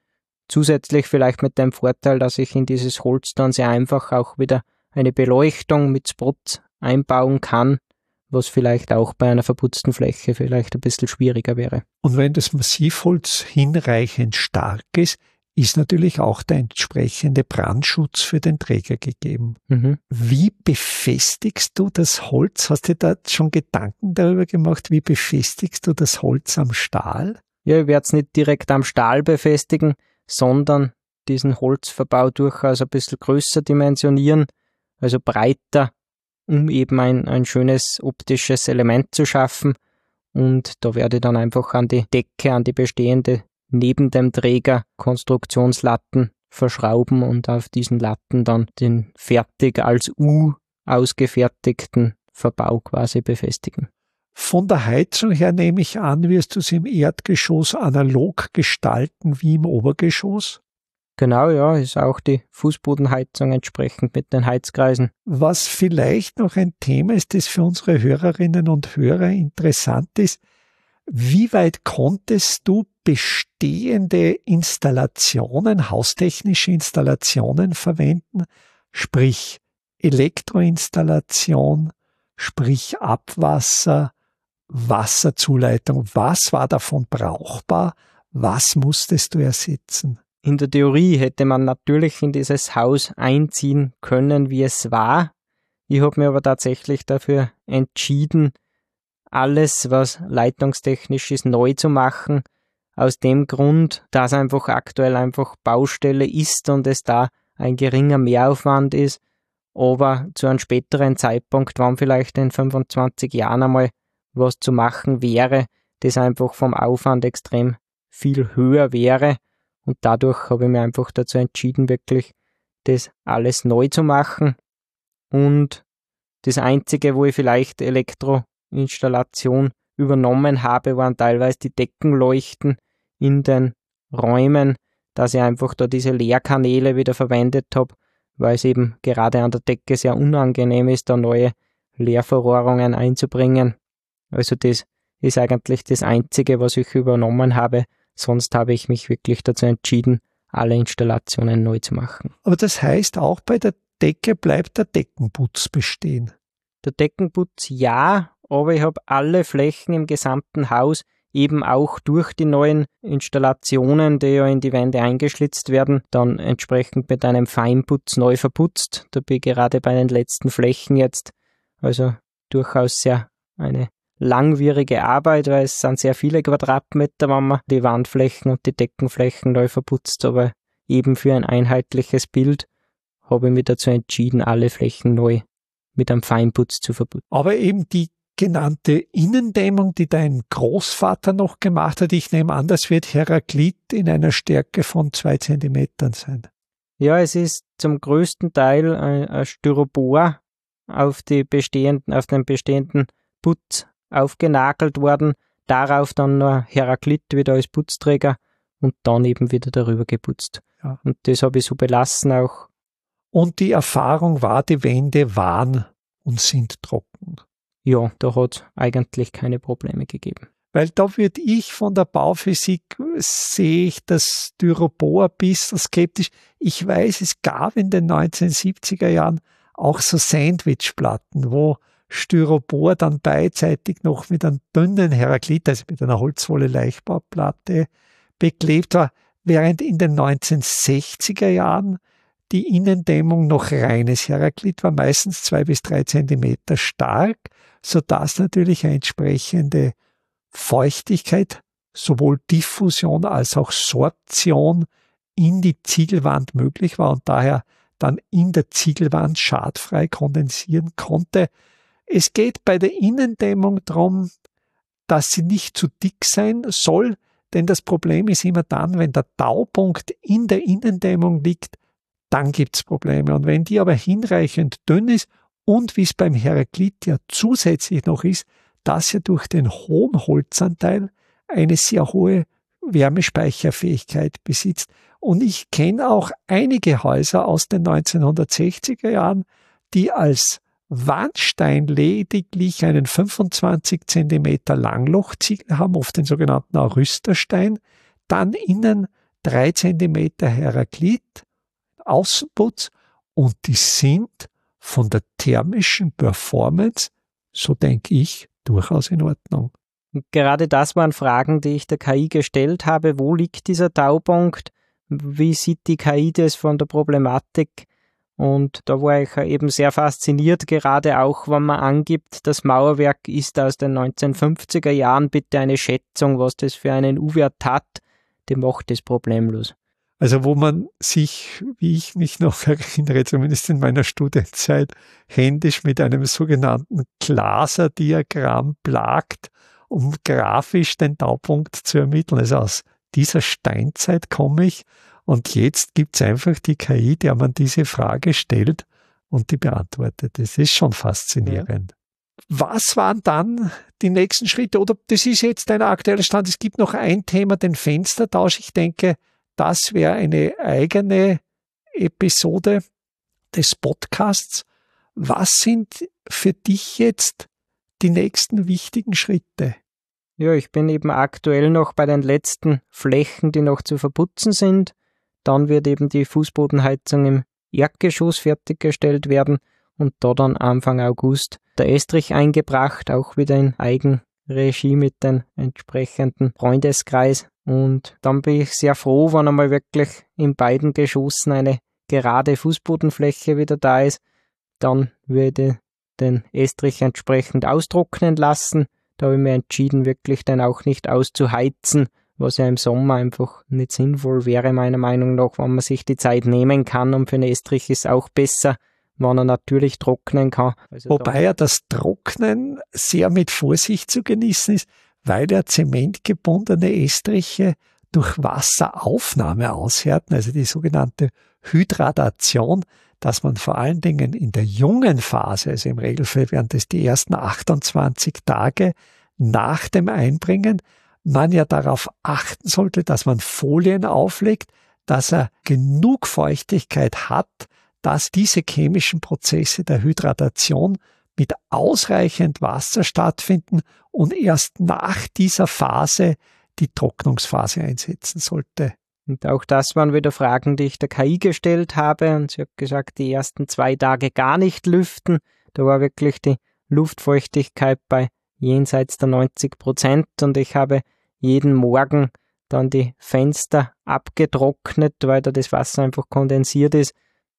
Zusätzlich vielleicht mit dem Vorteil, dass ich in dieses Holz dann sehr einfach auch wieder eine Beleuchtung mit Spot einbauen kann, was vielleicht auch bei einer verputzten Fläche vielleicht ein bisschen schwieriger wäre. Und wenn das Massivholz hinreichend stark ist, ist natürlich auch der entsprechende Brandschutz für den Träger gegeben. Mhm. Wie befestigst du das Holz? Hast du da schon Gedanken darüber gemacht, wie befestigst du das Holz am Stahl? Ja, ich werde es nicht direkt am Stahl befestigen, sondern diesen Holzverbau durchaus ein bisschen größer dimensionieren, also breiter, um eben ein, ein schönes optisches Element zu schaffen. Und da werde ich dann einfach an die Decke, an die bestehende neben dem Träger Konstruktionslatten verschrauben und auf diesen Latten dann den fertig als U ausgefertigten Verbau quasi befestigen. Von der Heizung her nehme ich an, wirst du es im Erdgeschoss analog gestalten wie im Obergeschoss? Genau, ja, ist auch die Fußbodenheizung entsprechend mit den Heizkreisen. Was vielleicht noch ein Thema ist, das für unsere Hörerinnen und Hörer interessant ist, wie weit konntest du bestehende Installationen, haustechnische Installationen verwenden, sprich Elektroinstallation, sprich Abwasser, Wasserzuleitung? Was war davon brauchbar? Was musstest du ersetzen? In der Theorie hätte man natürlich in dieses Haus einziehen können, wie es war. Ich habe mir aber tatsächlich dafür entschieden, alles, was leitungstechnisch ist, neu zu machen. Aus dem Grund, dass einfach aktuell einfach Baustelle ist und es da ein geringer Mehraufwand ist. Aber zu einem späteren Zeitpunkt, wann vielleicht in fünfundzwanzig Jahren einmal was zu machen wäre, das einfach vom Aufwand extrem viel höher wäre. Und dadurch habe ich mir einfach dazu entschieden, wirklich das alles neu zu machen. Und das Einzige, wo ich vielleicht Elektroinstallation übernommen habe, waren teilweise die Deckenleuchten in den Räumen, dass ich einfach da diese Leerkanäle wieder verwendet habe, weil es eben gerade an der Decke sehr unangenehm ist, da neue Leerverrohrungen einzubringen. Also das ist eigentlich das Einzige, was ich übernommen habe. Sonst habe ich mich wirklich dazu entschieden, alle Installationen neu zu machen. Aber das heißt, auch bei der Decke bleibt der Deckenputz bestehen? Der Deckenputz ja, aber ich habe alle Flächen im gesamten Haus eben auch durch die neuen Installationen, die ja in die Wände eingeschlitzt werden, dann entsprechend mit einem Feinputz neu verputzt. Da bin ich gerade bei den letzten Flächen jetzt. Also durchaus sehr eine langwierige Arbeit, weil es sind sehr viele Quadratmeter, wenn man die Wandflächen und die Deckenflächen neu verputzt, aber eben für ein einheitliches Bild habe ich mich dazu entschieden, alle Flächen neu mit einem Feinputz zu verputzen. Aber eben die genannte Innendämmung, die dein Großvater noch gemacht hat, ich nehme an, das wird Heraklit in einer Stärke von zwei Zentimetern sein. Ja, es ist zum größten Teil ein, ein Styropor auf, die bestehenden, auf den bestehenden Putz aufgenagelt worden, darauf dann noch Heraklit wieder als Putzträger und dann eben wieder darüber geputzt. Ja. Und das habe ich so belassen auch. Und die Erfahrung war, die Wände waren und sind trocken. Ja, da hat es eigentlich keine Probleme gegeben. Weil da würde ich von der Bauphysik, sehe ich das Styropor ein bisschen skeptisch. Ich weiß, es gab in den neunzehnhundertsiebziger Jahren auch so Sandwichplatten, wo Styropor dann beidseitig noch mit einem dünnen Heraklit, also mit einer Holzwolle-Leichtbauplatte beklebt war, während in den neunzehnhundertsechziger Jahren die Innendämmung noch reines Heraklit war, meistens zwei bis drei Zentimeter stark, sodass natürlich eine entsprechende Feuchtigkeit, sowohl Diffusion als auch Sorption in die Ziegelwand möglich war und daher dann in der Ziegelwand schadfrei kondensieren konnte. Es geht bei der Innendämmung darum, dass sie nicht zu dick sein soll, denn das Problem ist immer dann, wenn der Taupunkt in der Innendämmung liegt, dann gibt's Probleme. Und wenn die aber hinreichend dünn ist und wie es beim Heraklit ja zusätzlich noch ist, dass er durch den hohen Holzanteil eine sehr hohe Wärmespeicherfähigkeit besitzt. Und ich kenne auch einige Häuser aus den neunzehnhundertsechziger Jahren, die als Wandstein lediglich einen fünfundzwanzig Zentimeter Langlochziegel haben, oft den sogenannten Arüsterstein, dann innen drei Zentimeter Heraklit, Außenputz, und die sind von der thermischen Performance, so denke ich, durchaus in Ordnung. Und gerade das waren Fragen, die ich der K I gestellt habe. Wo liegt dieser Taupunkt? Wie sieht die K I das von der Problematik? Und da war ich eben sehr fasziniert, gerade auch, wenn man angibt, das Mauerwerk ist aus den neunzehnhundertfünfziger Jahren, bitte eine Schätzung, was das für einen U-Wert hat, die macht das problemlos. Also wo man sich, wie ich mich noch erinnere, zumindest in meiner Studienzeit, händisch mit einem sogenannten Glaser-Diagramm plagt, um grafisch den Taupunkt zu ermitteln. Also aus dieser Steinzeit komme ich, und jetzt gibt's einfach die K I, der man diese Frage stellt und die beantwortet. Das ist schon faszinierend. Ja. Was waren dann die nächsten Schritte? Oder das ist jetzt ein aktueller Stand. Es gibt noch ein Thema, den Fenstertausch. Ich denke, das wäre eine eigene Episode des Podcasts. Was sind für dich jetzt die nächsten wichtigen Schritte? Ja, ich bin eben aktuell noch bei den letzten Flächen, die noch zu verputzen sind. Dann wird eben die Fußbodenheizung im Erdgeschoss fertiggestellt werden und da dann Anfang August der Estrich eingebracht, auch wieder in Eigenregie mit dem entsprechenden Freundeskreis. Und dann bin ich sehr froh, wenn einmal wirklich in beiden Geschossen eine gerade Fußbodenfläche wieder da ist. Dann würde ich den Estrich entsprechend austrocknen lassen. Da habe ich mir entschieden, wirklich den auch nicht auszuheizen, was ja im Sommer einfach nicht sinnvoll wäre, meiner Meinung nach, wenn man sich die Zeit nehmen kann. Und für einen Estrich ist es auch besser, wenn er natürlich trocknen kann. Also Wobei ja das Trocknen sehr mit Vorsicht zu genießen ist, weil der zementgebundene Estriche durch Wasseraufnahme aushärten, also die sogenannte Hydradation, dass man vor allen Dingen in der jungen Phase, also im Regelfall wären das die ersten achtundzwanzig Tage nach dem Einbringen, man ja darauf achten sollte, dass man Folien auflegt, dass er genug Feuchtigkeit hat, dass diese chemischen Prozesse der Hydradation mit ausreichend Wasser stattfinden und erst nach dieser Phase die Trocknungsphase einsetzen sollte. Und auch das waren wieder Fragen, die ich der K I gestellt habe. Und sie hat gesagt, die ersten zwei Tage gar nicht lüften. Da war wirklich die Luftfeuchtigkeit bei jenseits der neunzig Prozent. Und ich habe jeden Morgen dann die Fenster abgetrocknet, weil da das Wasser einfach kondensiert ist.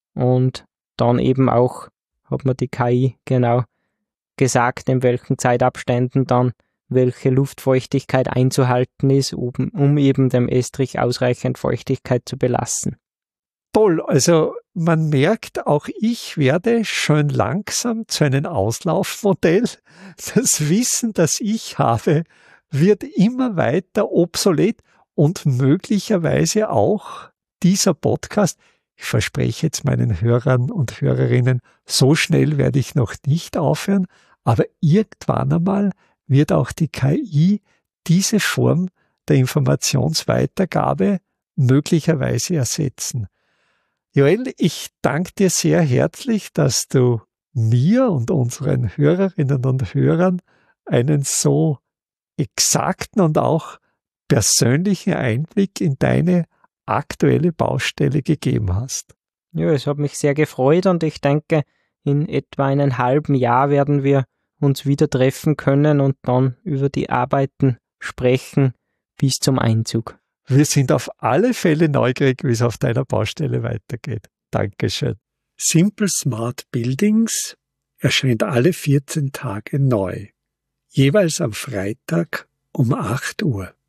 Und dann eben auch hat mir die K I genau gesagt, in welchen Zeitabständen dann welche Luftfeuchtigkeit einzuhalten ist, um, um eben dem Estrich ausreichend Feuchtigkeit zu belassen. Toll, also man merkt, auch ich werde schön langsam zu einem Auslaufmodell. Das Wissen, das ich habe, wird immer weiter obsolet und möglicherweise auch dieser Podcast. Ich verspreche jetzt meinen Hörern und Hörerinnen, so schnell werde ich noch nicht aufhören, aber irgendwann einmal wird auch die K I diese Form der Informationsweitergabe möglicherweise ersetzen. Joel, ich danke dir sehr herzlich, dass du mir und unseren Hörerinnen und Hörern einen so exakten und auch persönlichen Einblick in deine aktuelle Baustelle gegeben hast. Ja, es hat mich sehr gefreut und ich denke, in etwa einem halben Jahr werden wir uns wieder treffen können und dann über die Arbeiten sprechen bis zum Einzug. Wir sind auf alle Fälle neugierig, wie es auf deiner Baustelle weitergeht. Dankeschön. Simple Smart Buildings erscheint alle vierzehn Tage neu, jeweils am Freitag um acht Uhr.